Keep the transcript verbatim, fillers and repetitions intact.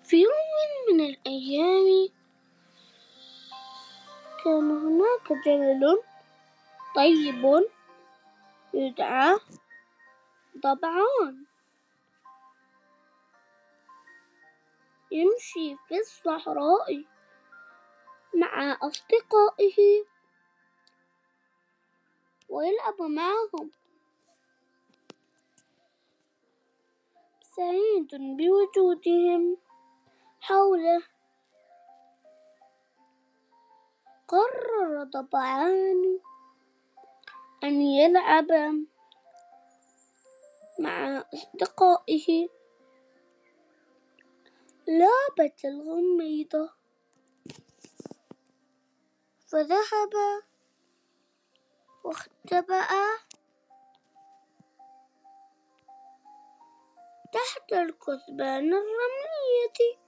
في يوم من الأيام كان هناك جبل طيب يدعى ضبعان يمشي في الصحراء مع أصدقائه ويلعب معهم، سعيد بوجودهم حوله. قرر ضبعان أن يلعب مع أصدقائه لعبة الغميضة، فذهب واختبأ تحت الكثبان الرملية.